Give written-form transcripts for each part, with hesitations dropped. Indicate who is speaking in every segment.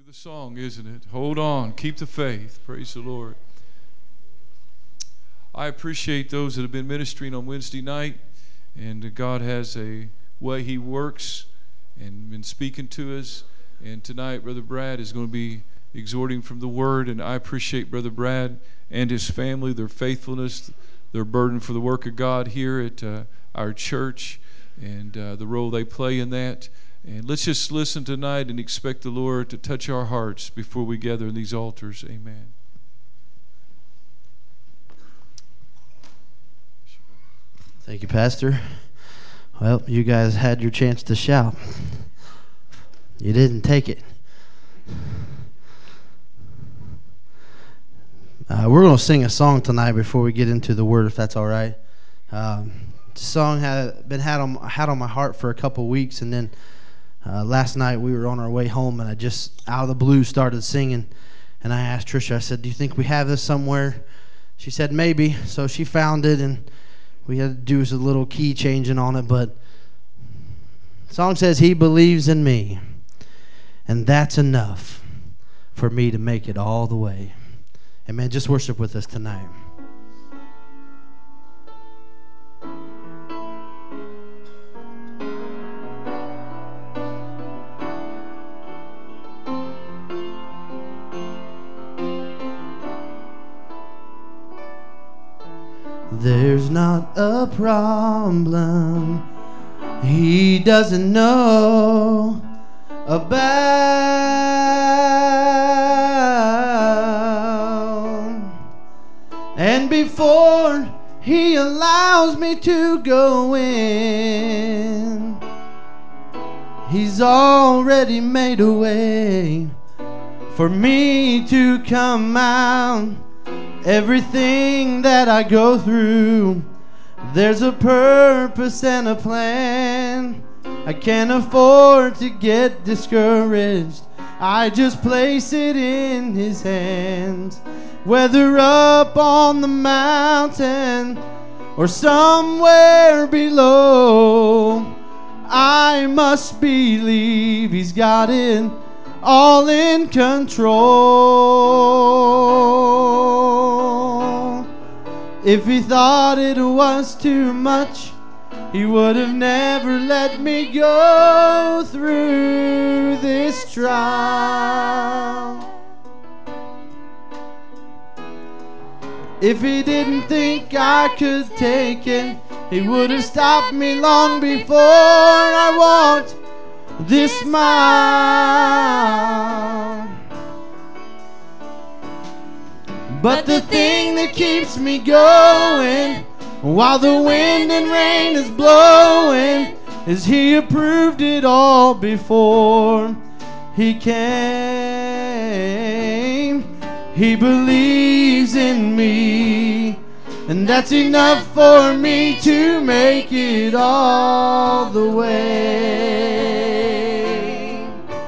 Speaker 1: the song, isn't it? Hold on, keep the faith. Praise the Lord. I appreciate those that have been ministering on Wednesday night, and God has a way He works and been speaking to us. And tonight, Brother Brad is going to be exhorting from the Word, and I appreciate Brother Brad and his family, their faithfulness, their burden for the work of God here at our church, and the role they play in that. And let's just listen tonight and expect the Lord to touch our hearts before we gather in these altars. Amen.
Speaker 2: Thank you, Pastor. Well, you guys had your chance to shout. You didn't take it. We're going to sing a song tonight before we get into the Word, if that's all right. The song had on my heart for a couple weeks, and then last night we were on our way home, and I just out of the blue started singing. And I asked Trisha, I said, "Do you think we have this somewhere?" She said, "Maybe." So she found it, and we had to do a little key changing on it. But the song says, "He believes in me, and that's enough for me to make it all the way." Amen. Just worship with us tonight. There's not a problem He doesn't know about. And before He allows me to go in, He's already made a way for me to come out. Everything that I go through, there's a purpose and a plan. I can't afford to get discouraged. I just place it in His hands. Whether up on the mountain or somewhere below, I must believe He's got it all in control. If He thought it was too much, He would have never let me go through this trial. If He didn't think I could take it, He would have stopped me long before I walked this mile. But the thing that keeps me going while the wind and rain is blowing is He approved it all before He came. He believes in me, and that's enough for me to make it all the way.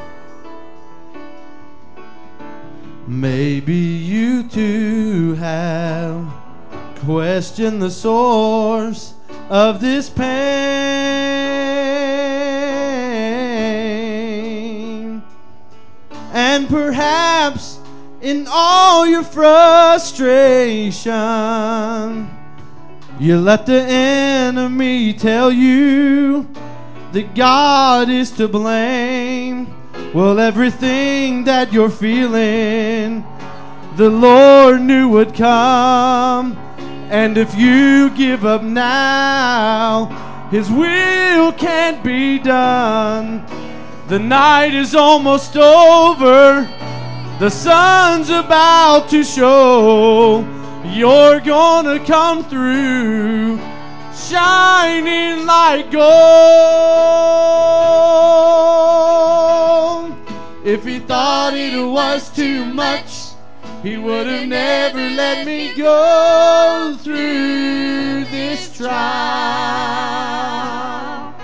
Speaker 2: Maybe you too have questioned the source of this pain, and perhaps in all your frustration, you let the enemy tell you that God is to blame. Well, everything that you're feeling, the Lord knew would come. And if you give up now, His will can't be done. The night is almost over. The sun's about to show. You're gonna come through, shining like gold. If He thought it was too much, He would have never let me go through this trial.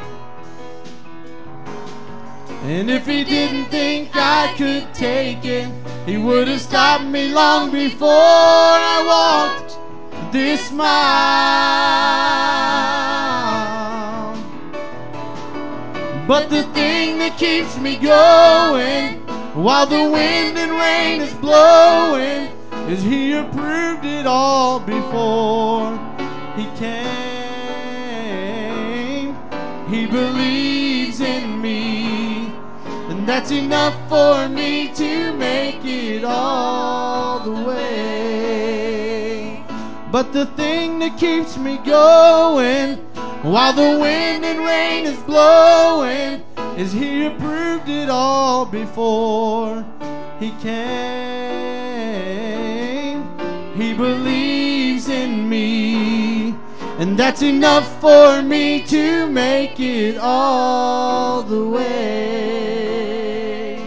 Speaker 2: And if He didn't think I could take it, He would have stopped me long before I walked this mile. But the thing that keeps me going while the wind and rain is blowing, is He approved it all before He came. He believes in me, and that's enough for me to make it all the way. But the thing that keeps me going while the wind and rain is blowing is He approved it all before He came. He believes in me, and that's enough for me to make it all the way.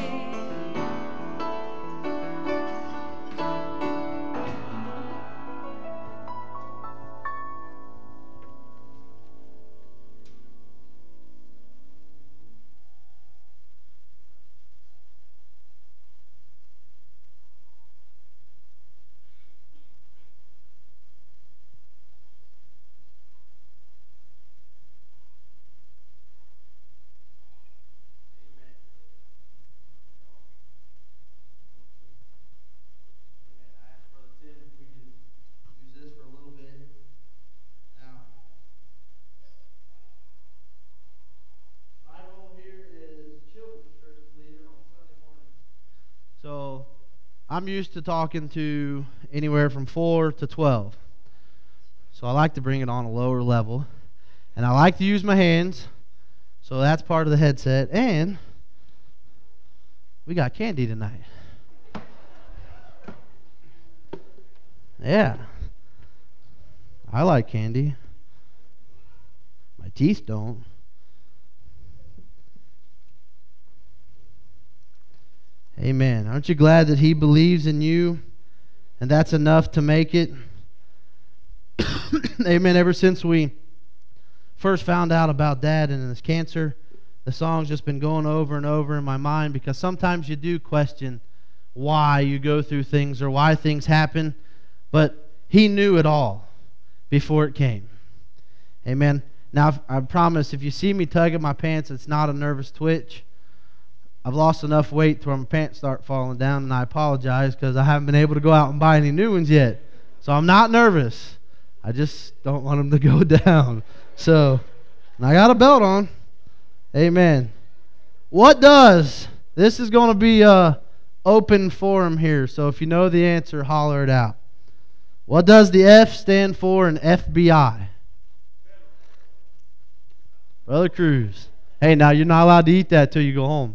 Speaker 2: So I'm used to talking to anywhere from 4 to 12. So I like to bring it on a lower level. And I like to use my hands. So that's part of the headset. And we got candy tonight. Yeah. I like candy. My teeth don't. Amen. Aren't you glad that He believes in you? And that's enough to make it. Amen. Ever since we first found out about Dad and his cancer, the song's just been going over and over in my mind, because sometimes you do question why you go through things or why things happen, but He knew it all before it came. Amen. Now, I promise, if you see me tug at my pants, it's not a nervous twitch. I've lost enough weight to where my pants start falling down, and I apologize because I haven't been able to go out and buy any new ones yet. So I'm not nervous. I just don't want them to go down. So, and I got a belt on. Amen. This is going to be a open forum here, so if you know the answer, holler it out. What does the F stand for in FBI? Brother Cruz. Hey, now you're not allowed to eat that till you go home.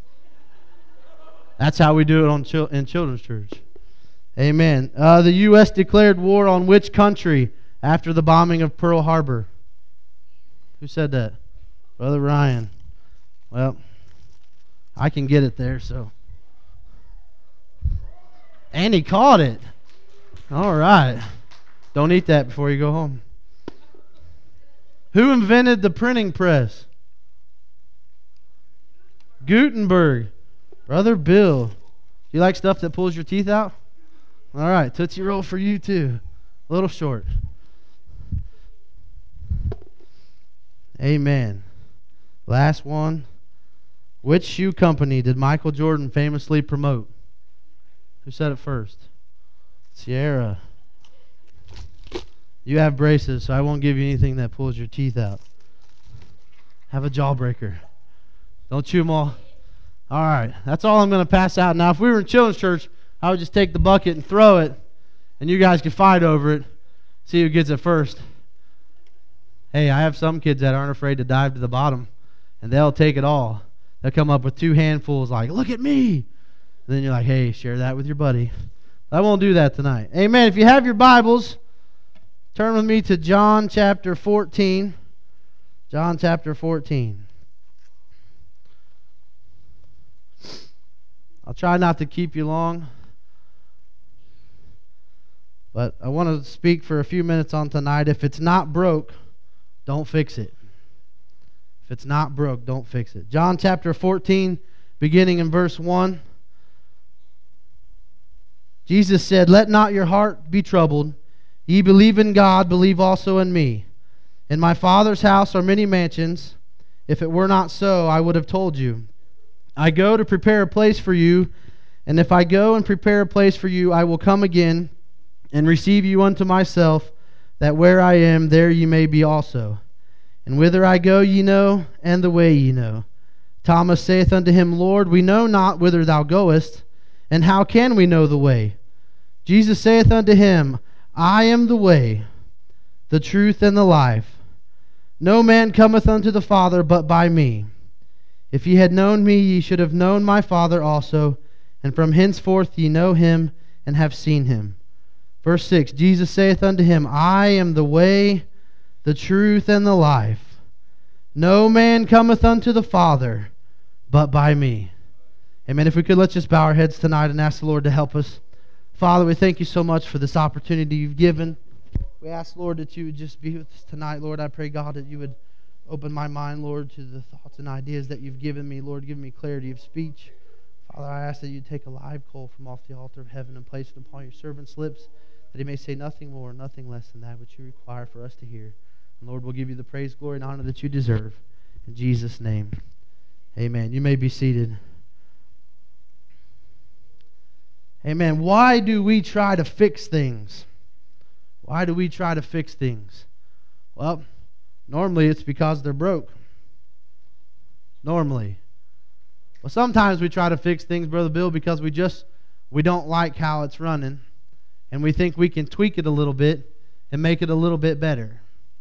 Speaker 2: That's how we do it in children's church. Amen. The U.S. declared war on which country after the bombing of Pearl Harbor? Who said that? Brother Ryan. Well, I can get it there, so. And he caught it. All right. Don't eat that before you go home. Who invented the printing press? Gutenberg. Brother Bill. Do you like stuff that pulls your teeth out? All right, Tootsie Roll for you too. A little short. Amen. Last one. Which shoe company did Michael Jordan famously promote? Who said it first? Sierra. You have braces, so I won't give you anything that pulls your teeth out. Have a jawbreaker. Don't chew them all. All right, that's all I'm going to pass out. Now, if we were in children's church, I would just take the bucket and throw it, and you guys could fight over it, see who gets it first. Hey, I have some kids that aren't afraid to dive to the bottom, and they'll take it all. They'll come up with 2 handfuls like, look at me. And then you're like, hey, share that with your buddy. I won't do that tonight. Amen. If you have your Bibles, turn with me to John chapter 14. John chapter 14. I'll try not to keep you long, but I want to speak for a few minutes on tonight. If it's not broke, don't fix it. If it's not broke, don't fix it. John chapter 14, beginning in verse 1. Jesus said, let not your heart be troubled. Ye believe in God, believe also in me. In my Father's house are many mansions. If it were not so, I would have told you. I go to prepare a place for you, and if I go and prepare a place for you, I will come again and receive you unto myself, that where I am, there ye may be also. And whither I go ye know, and the way ye know. Thomas saith unto him, Lord, we know not whither thou goest, and how can we know the way? Jesus saith unto him, I am the way, the truth, and the life. No man cometh unto the Father but by me. If ye had known me, ye should have known my Father also, and from henceforth ye know him, and have seen him. Verse 6, Jesus saith unto him, I am the way, the truth, and the life. No man cometh unto the Father but by me. Amen. If we could, let's just bow our heads tonight and ask the Lord to help us. Father, we thank you so much for this opportunity you've given. We ask, Lord, that you would just be with us tonight. Lord, I pray, God, that you would open my mind, Lord, to the thoughts and ideas that you've given me. Lord, give me clarity of speech. Father, I ask that you take a live coal from off the altar of heaven and place it upon your servant's lips, that he may say nothing more, nothing less than that which you require for us to hear. And Lord, we'll give you the praise, glory, and honor that you deserve. In Jesus' name, amen. You may be seated. Amen. Why do we try to fix things? Why do we try to fix things? Well, normally it's because they're broke. Normally. Well, sometimes we try to fix things, Brother Bill, because we don't like how it's running, and we think we can tweak it a little bit and make it a little bit better.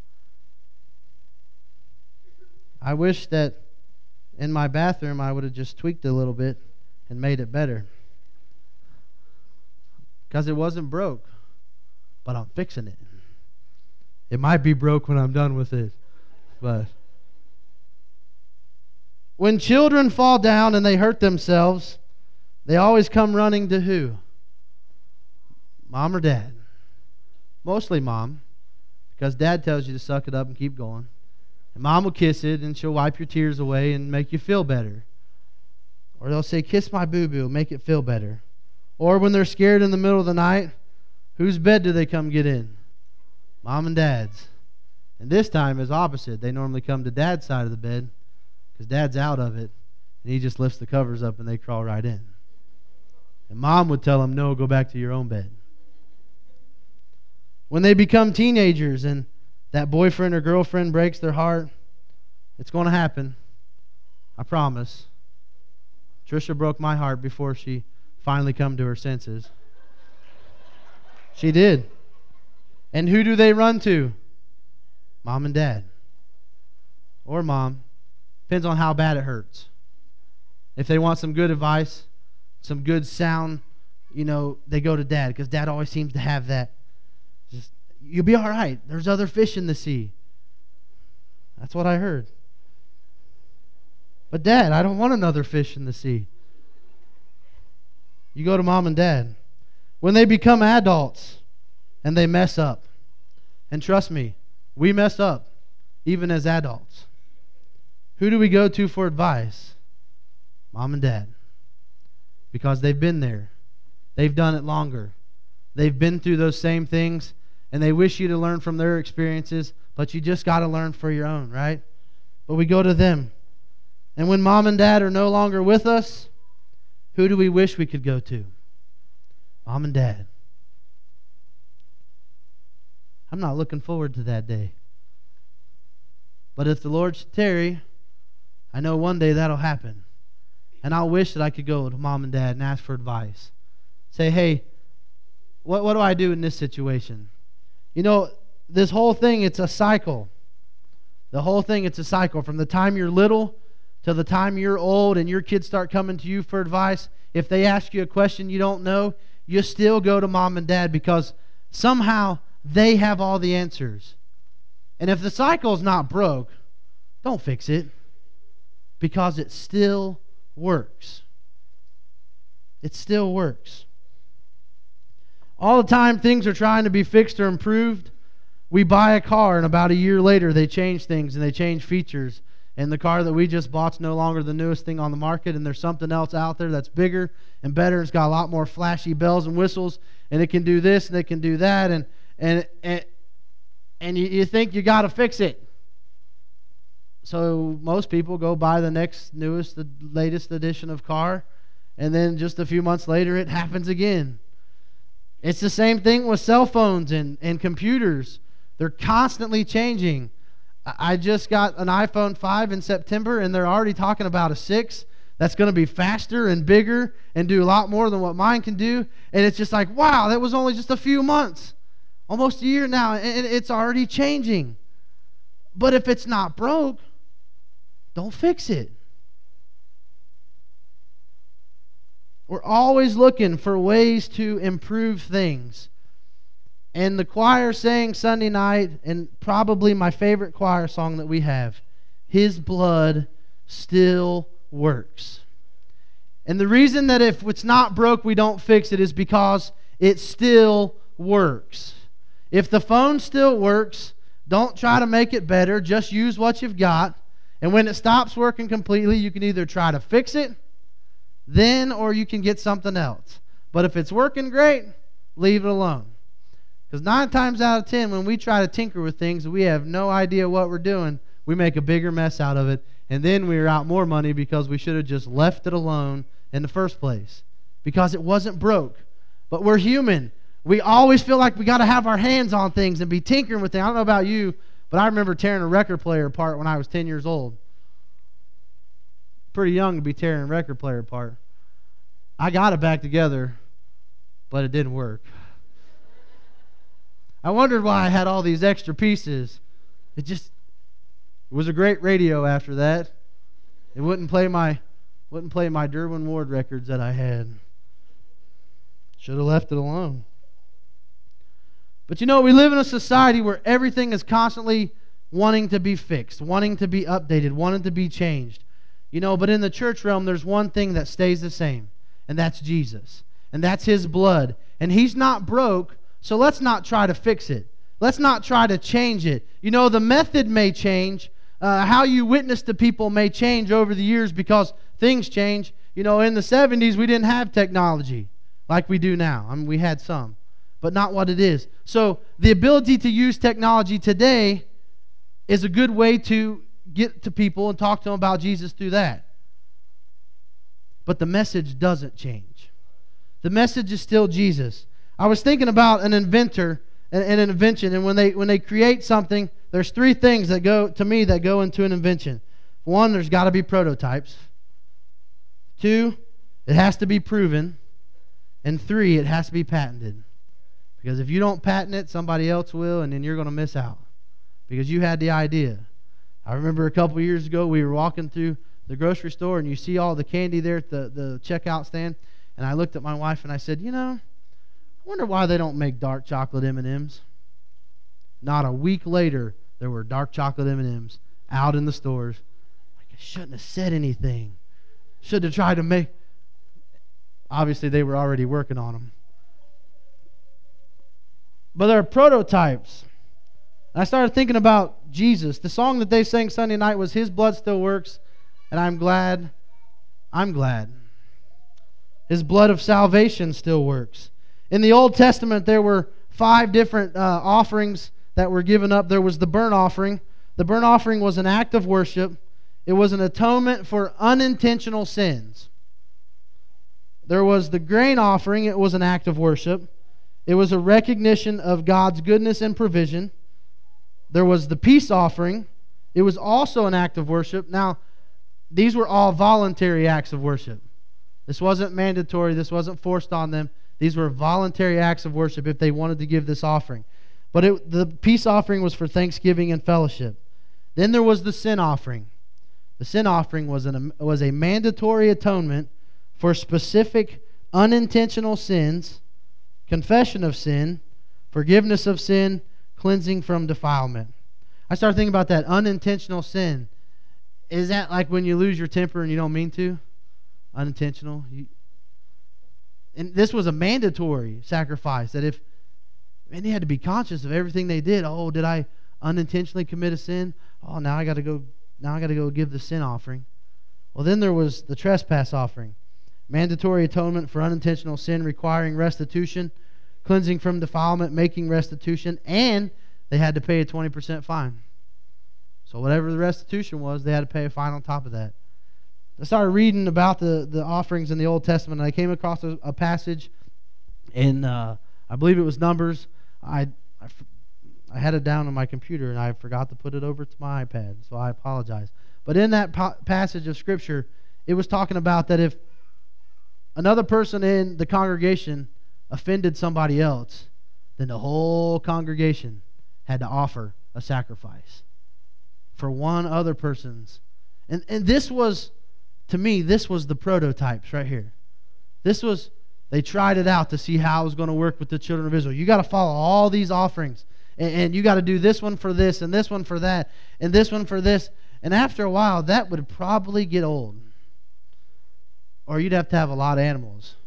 Speaker 2: I wish that in my bathroom I would have just tweaked it a little bit and made it better. Because it wasn't broke, but I'm fixing it. It might be broke when I'm done with it, but when children fall down and they hurt themselves, they always come running to who? Mom or dad? Mostly mom, because dad tells you to suck it up and keep going. And mom will kiss it and she'll wipe your tears away and make you feel better. Or they'll say, kiss my boo-boo, make it feel better. Or when they're scared in the middle of the night, whose bed do they come get in? Mom and dad's. And this time is opposite. They normally come to dad's side of the bed because dad's out of it, and he just lifts the covers up and they crawl right in. And mom would tell them, no, go back to your own bed. When they become teenagers and that boyfriend or girlfriend breaks their heart, it's going to happen. I promise. Trisha broke my heart before she finally come to her senses. She did. And who do they run to? Mom and dad. Or mom. Depends on how bad it hurts. If they want some good advice, some good sound, they go to dad, because dad always seems to have that. Just, you'll be all right. There's other fish in the sea. That's what I heard. But dad, I don't want another fish in the sea. You go to mom and dad. When they become adults and they mess up, and trust me, we mess up even as adults. Who do we go to for advice? Mom and dad. Because they've been there. They've done it longer. They've been through those same things, and they wish you to learn from their experiences, but you just got to learn for your own, right? But we go to them. And when mom and dad are no longer with us, who do we wish we could go to? Mom and dad. I'm not looking forward to that day. But if the Lord should tarry, I know one day that'll happen. And I'll wish that I could go to mom and dad and ask for advice. Say, hey, what do I do in this situation? This whole thing, it's a cycle. The whole thing, it's a cycle. From the time you're little to the time you're old and your kids start coming to you for advice, if they ask you a question you don't know, you still go to mom and dad because somehow they have all the answers. And if the cycle's not broke, don't fix it, because it still works. It still works. All the time things are trying to be fixed or improved. We buy a car, and about a year later they change things and they change features. And the car that we just bought's no longer the newest thing on the market, and there's something else out there that's bigger and better. It's got a lot more flashy bells and whistles, and it can do this and it can do that, and you think you got to fix it. So most people go buy the next newest, the latest edition of car, and then just a few months later it happens again. It's the same thing with cell phones and computers. They're constantly changing. I just got an iPhone 5 in September, and they're already talking about a 6 that's going to be faster and bigger and do a lot more than what mine can do. And it's just like, wow, that was only just a few months. Almost a year now, and it's already changing. But if it's not broke, don't fix it. We're always looking for ways to improve things. And the choir sang Sunday night, and probably my favorite choir song that we have, His Blood Still Works. And the reason that if it's not broke, we don't fix it is because it still works. If the phone still works, don't try to make it better. Just use what you've got. And when it stops working completely, you can either try to fix it then, or you can get something else. But if it's working great, leave it alone. Because 9 times out of 10, when we try to tinker with things and we have no idea what we're doing, we make a bigger mess out of it. And then we're out more money because we should have just left it alone in the first place. Because it wasn't broke. But we're human. We always feel like we got to have our hands on things and be tinkering with things. I don't know about you, but I remember tearing a record player apart when I was 10 years old. Pretty young to be tearing a record player apart. I got it back together, but it didn't work. I wondered why I had all these extra pieces. It was a great radio after that. It wouldn't play my Derwin Ward records that I had. Should have left it alone. But you know, we live in a society where everything is constantly wanting to be fixed, wanting to be updated, wanting to be changed. You know, but in the church realm, there's one thing that stays the same, and that's Jesus. And that's His blood. And He's not broke, so let's not try to fix it. Let's not try to change it. You know, the method may change. How you witness to people may change over the years because things change. You know, in the 70s, we didn't have technology like we do now. I mean, we had some, but not what it is. So the ability to use technology today is a good way to get to people and talk to them about Jesus through that. But the message doesn't change. The message is still Jesus. I was thinking about an inventor and an invention, and when they create something, there's 3 things that go into an invention. 1, there's got to be prototypes. 2, it has to be proven. And 3, it has to be patented. Because if you don't patent it, somebody else will, and then you're going to miss out. Because you had the idea. I remember a couple years ago, we were walking through the grocery store, and you see all the candy there at the checkout stand. And I looked at my wife, and I said, you know, I wonder why they don't make dark chocolate M&Ms. Not a week later, there were dark chocolate M&Ms out in the stores. Like, I shouldn't have said anything. Should have tried to make... Obviously, they were already working on them. But they're prototypes. And I started thinking about Jesus. The song that they sang Sunday night was His Blood Still Works, and I'm glad. His blood of salvation still works. In the Old Testament, there were 5 different offerings that were given up. There was the burnt offering. The burnt offering was an act of worship. It was an atonement for unintentional sins. There was the grain offering. It was an act of worship. It was a recognition of God's goodness and provision. There was the peace offering. It was also an act of worship. Now, these were all voluntary acts of worship. This wasn't mandatory. This wasn't forced on them. These were voluntary acts of worship if they wanted to give this offering. But the peace offering was for thanksgiving and fellowship. Then there was the sin offering. The sin offering was a mandatory atonement for specific unintentional sins, confession of sin, forgiveness of sin, cleansing from defilement. I started thinking about that unintentional sin. Is that like when you lose your temper and you don't mean to? Unintentional? And this was a mandatory sacrifice that they had to be conscious of everything they did. Oh, did I unintentionally commit a sin? Oh, now I got to go give the sin offering. Well, then there was the trespass offering. Mandatory atonement for unintentional sin requiring restitution, cleansing from defilement, making restitution, and they had to pay a 20% fine. So whatever the restitution was, they had to pay a fine on top of that. I started reading about the offerings in the Old Testament, and I came across a passage in, I believe it was Numbers. I had it down on my computer, and I forgot to put it over to my iPad, so I apologize. But in that passage of Scripture, it was talking about that if another person in the congregation offended somebody else, then the whole congregation had to offer a sacrifice for one other person's. And this was, to me, this was the prototypes right here. They tried it out to see how it was going to work with the children of Israel. You got to follow all these offerings. And you got to do this one for this, and this one for that, and this one for this. And after a while, that would probably get old. Or you'd have to have a lot of animals.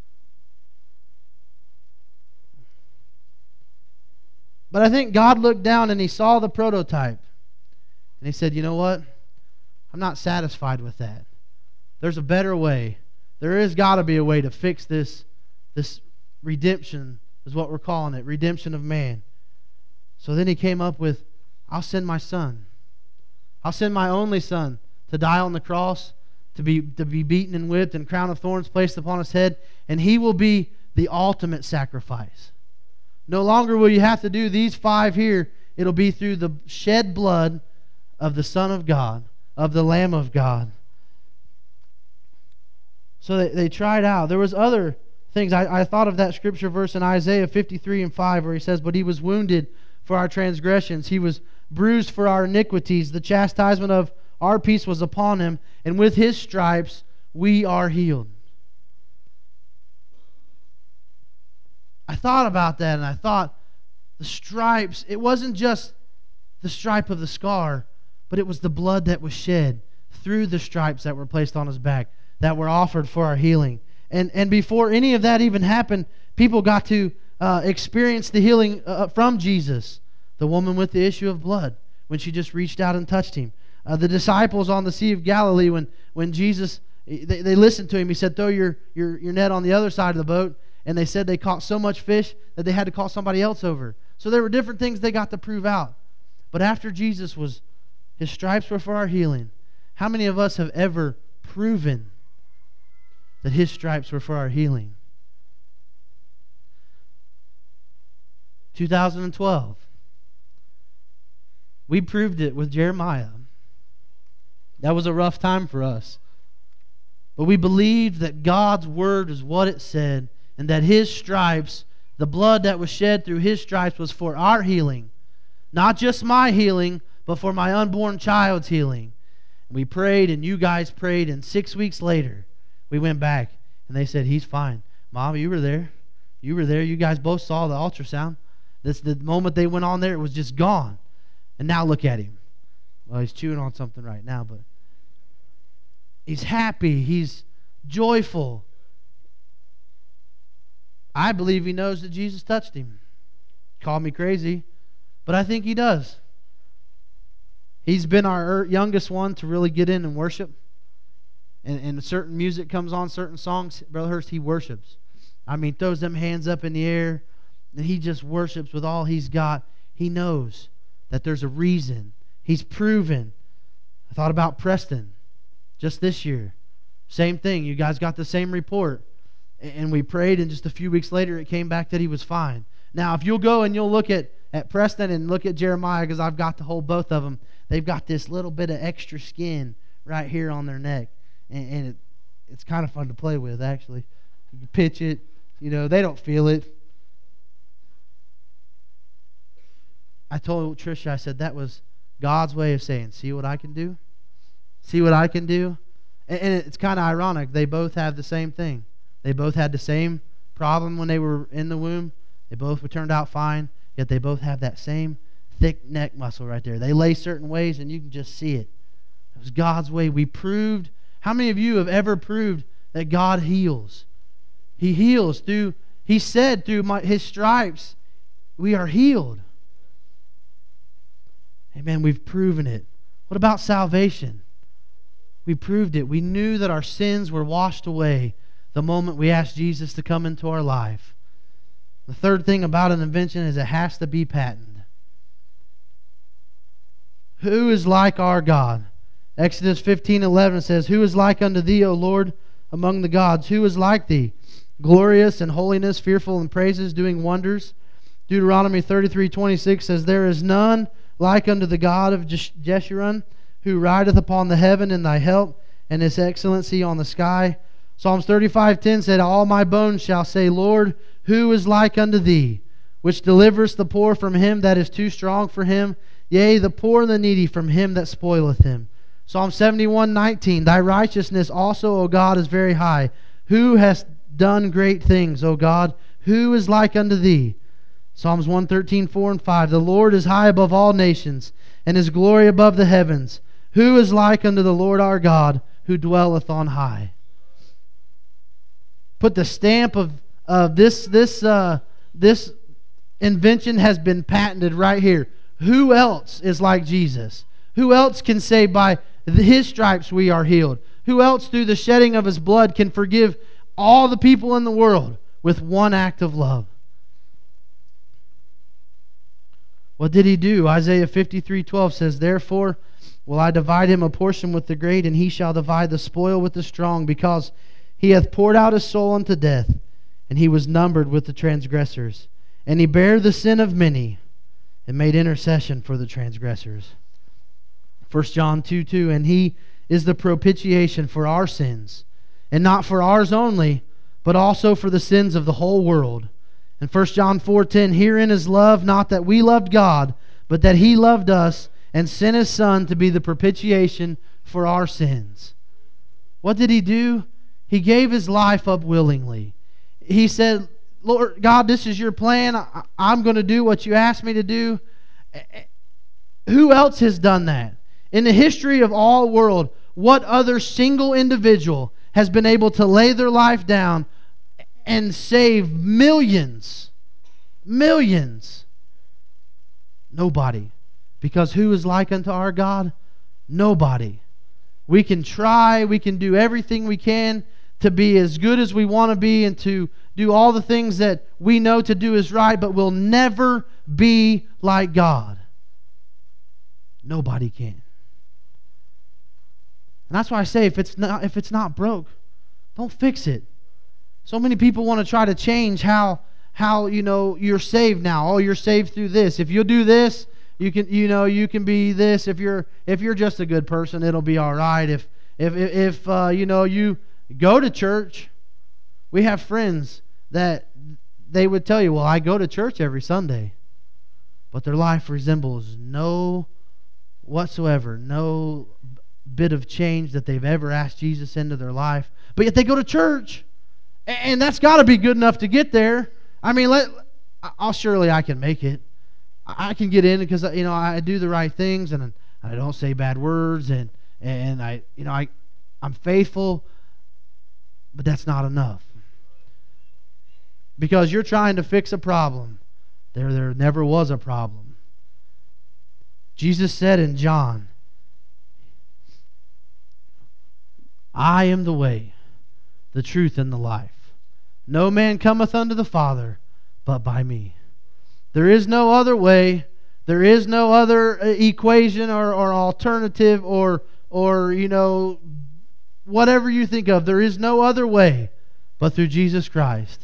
Speaker 2: But I think God looked down and He saw the prototype. And He said, you know what? I'm not satisfied with that. There's a better way. There has got to be a way to fix this redemption, is what we're calling it, redemption of man. So then He came up with, I'll send my Son. I'll send my only Son to die on the cross, to be beaten and whipped, and crown of thorns placed upon His head, and He will be the ultimate sacrifice. No longer will you have to do these 5 here. It'll be through the shed blood of the Son of God, of the Lamb of God. So they tried out. There was other things. I thought of that scripture verse in Isaiah 53:5 where He says, but He was wounded for our transgressions. He was bruised for our iniquities. The chastisement of our peace was upon Him, and with His stripes we are healed. I thought about that, and I thought the stripes, it wasn't just the stripe of the scar, but it was the blood that was shed through the stripes that were placed on His back, that were offered for our healing. And before any of that even happened, people got to experience the healing from Jesus. The woman with the issue of blood, when she just reached out and touched Him. The disciples on the Sea of Galilee, when Jesus, they listened to Him. He said, throw your net on the other side of the boat. And they said they caught so much fish that they had to call somebody else over. So there were different things they got to prove out. But after Jesus His stripes were for our healing, how many of us have ever proven that His stripes were for our healing? 2012. We proved it with Jeremiah. That was a rough time for us. But we believed that God's Word is what it said, and that His stripes, the blood that was shed through His stripes, was for our healing. Not just my healing, but for my unborn child's healing. We prayed, and you guys prayed, and 6 weeks later, we went back, and they said, he's fine. Mom, you were there. You were there. You guys both saw the ultrasound. The moment they went on there, it was just gone. And now look at him. Well, he's chewing on something right now, but he's happy. He's joyful. I believe he knows that Jesus touched him. Call me crazy, but I think he does. He's been our youngest one to really get in and worship. And certain music comes on, certain songs, Brother Hurst, he worships. I mean, throws them hands up in the air, and he just worships with all he's got. He knows that there's a reason. He's proven. I thought about Preston just this year. Same thing. You guys got the same report. And we prayed, and just a few weeks later, it came back that he was fine. Now, if you'll go and you'll look at Preston and look at Jeremiah, because I've got to hold both of them, they've got this little bit of extra skin right here on their neck. And it's kind of fun to play with, actually. You can pitch it. You know, they don't feel it. I told Tricia, I said, that was God's way of saying, see what I can do? See what I can do? And it's kind of ironic. They both have the same thing. They both had the same problem when they were in the womb. They both turned out fine, yet they both have that same thick neck muscle right there. They lay certain ways, and you can just see it. It was God's way. We proved. How many of you have ever proved that God heals? He heals through, He said through His stripes, we are healed. Amen. We've proven it. What about salvation? We proved it. We knew that our sins were washed away the moment we asked Jesus to come into our life. The third thing about an invention is it has to be patented. Who is like our God? Exodus 15:11 says, Who is like unto thee, O Lord, among the gods? Who is like thee? Glorious in holiness, fearful in praises, doing wonders. Deuteronomy 33:26 says, There is none like unto the God of Jeshurun, who rideth upon the heaven in thy help, and his excellency on the sky. Psalms 35:10 said, All my bones shall say, Lord, who is like unto thee, which deliverest the poor from him that is too strong for him, yea, the poor and the needy from him that spoileth him. Psalm 71:19, Thy righteousness also, O God, is very high. Who hast done great things, O God? Who is like unto thee? Psalms 113:4 and 5, The Lord is high above all nations, and his glory above the heavens. Who is like unto the Lord our God, who dwelleth on high? Put the stamp of this invention has been patented right here. Who else is like Jesus? Who else can say by his stripes we are healed? Who else through the shedding of his blood can forgive all the people in the world with one act of love? What did he do? Isaiah 53:12 says, Therefore will I divide him a portion with the great, and he shall divide the spoil with the strong, because he hath poured out his soul unto death, and he was numbered with the transgressors. And he bare the sin of many, and made intercession for the transgressors. 1 John 2:2, And he is the propitiation for our sins, and not for ours only, but also for the sins of the whole world. And 1 John 4:10, Herein is love, not that we loved God, but that he loved us, and sent his Son to be the propitiation for our sins. What did he do? He gave his life up willingly. He said, Lord God, this is your plan. I'm going to do what you asked me to do. Who else has done that? In the history of all world, what other single individual has been able to lay their life down and save millions? Millions. Nobody. Because who is like unto our God? Nobody. We can try, we can do everything we can to be as good as we want to be and to do all the things that we know to do is right, but we'll never be like God. Nobody can. And that's why I say if it's not broke, don't fix it. So many people want to try to change how you're saved now. Oh, you're saved through this. If you'll do this, you can be this. If you're just a good person, it'll be all right. If you go to church, we have friends that they would tell you, well, I go to church every Sunday, but their life resembles no bit of change that they've ever asked Jesus into their life. But yet they go to church, and that's got to be good enough to get there. I mean, surely I can make it. I can get in because I do the right things, and I don't say bad words, and I'm faithful, but that's not enough. Because you're trying to fix a problem. There never was a problem. Jesus said in John, I am the way, the truth, and the life. No man cometh unto the Father but by me. There is no other way. There is no other equation or alternative or whatever you think of. There is no other way but through Jesus Christ.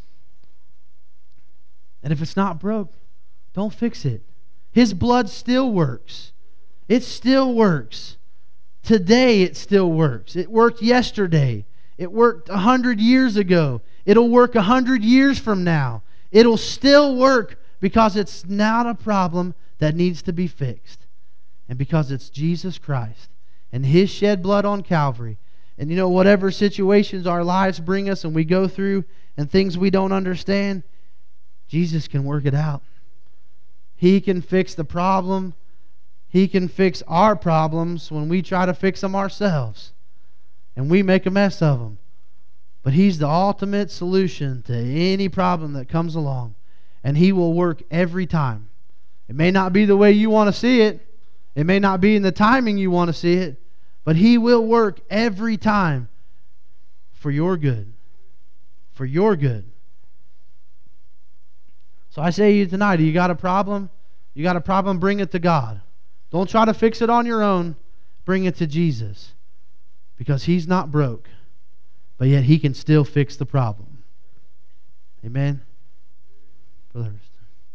Speaker 2: And if it's not broke, don't fix it. His blood still works. It still works. Today it still works. It worked yesterday. It worked 100 years ago. It'll work 100 years from now. It'll still work because it's not a problem that needs to be fixed. And because it's Jesus Christ and His shed blood on Calvary. And whatever situations our lives bring us and we go through and things we don't understand, Jesus can work it out. He can fix the problem. He can fix our problems when we try to fix them ourselves. And we make a mess of them. But He's the ultimate solution to any problem that comes along. And He will work every time. It may not be the way you want to see it. It may not be in the timing you want to see it. But He will work every time for your good. For your good. So I say to you tonight, you got a problem? You got a problem, bring it to God. Don't try to fix it on your own. Bring it to Jesus. Because He's not broke, but yet He can still fix the problem. Amen? Brother Hurston.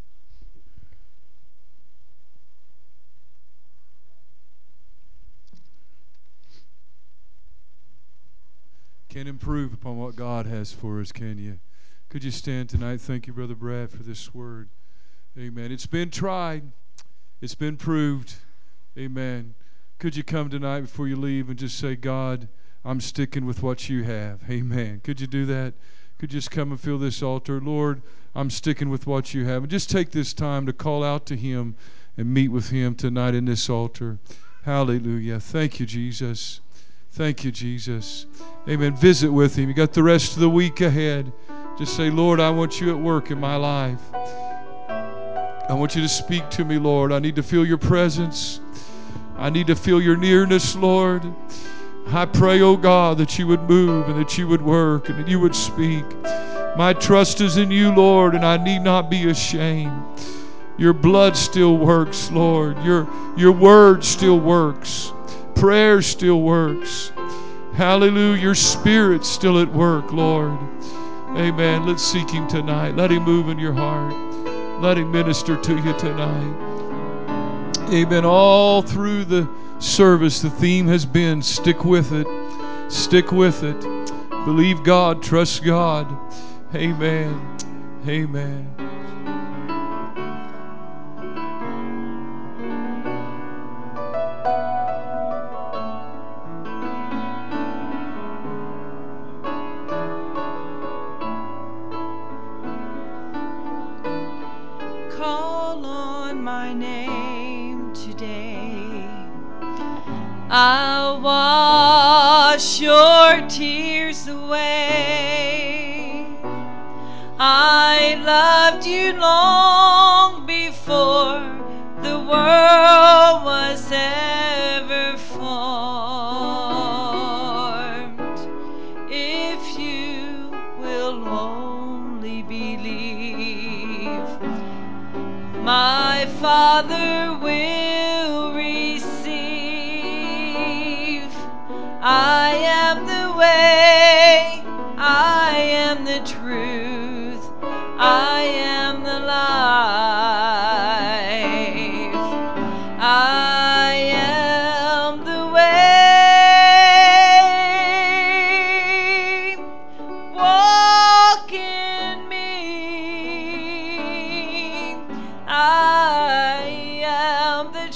Speaker 1: Can't improve upon what God has for us, can you? Could you stand tonight? Thank you, Brother Brad, for this word. Amen. It's been tried. It's been proved. Amen. Could you come tonight before you leave and just say, God, I'm sticking with what you have. Amen. Could you do that? Could you just come and fill this altar? Lord, I'm sticking with what you have. And just take this time to call out to Him and meet with Him tonight in this altar. Hallelujah. Thank you, Jesus. Thank you, Jesus. Amen. Visit with Him. You got the rest of the week ahead. Just say, Lord, I want you at work in my life. I want you to speak to me, Lord. I need to feel your presence. I need to feel your nearness, Lord. I pray, oh God, that you would move and that you would work and that you would speak. My trust is in you, Lord, and I need not be ashamed. Your blood still works, Lord. Your word still works. Prayer still works. Hallelujah. Your Spirit's still at work, Lord. Amen. Let's seek Him tonight. Let Him move in your heart. Let Him minister to you tonight. Amen. All through the service, the theme has been stick with it. Stick with it. Believe God. Trust God. Amen. Amen.
Speaker 3: Call on my name today. I'll wash your tears away. I loved you long before the world was ever formed. If you will only believe, my Father will receive. I am the way, I am the truth, I am the life. I am the way. Walk in me. I am the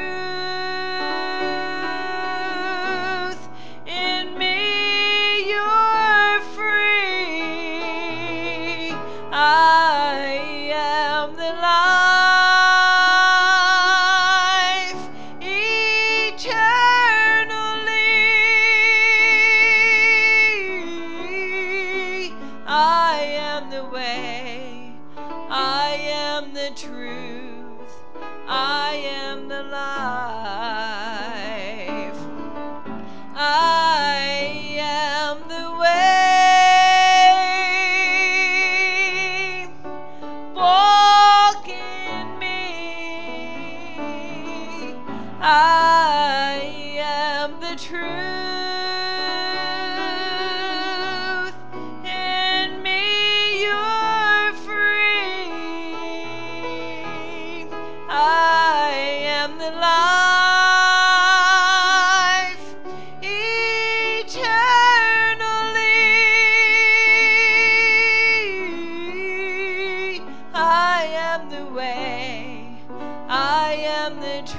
Speaker 3: truth. In me you're free. I am the life eternally. I am the way, I am the truth, I am the life. I am the way. Walk in me. I am the truth. In me you're free. I am the life eternally. I am the way, I am the truth.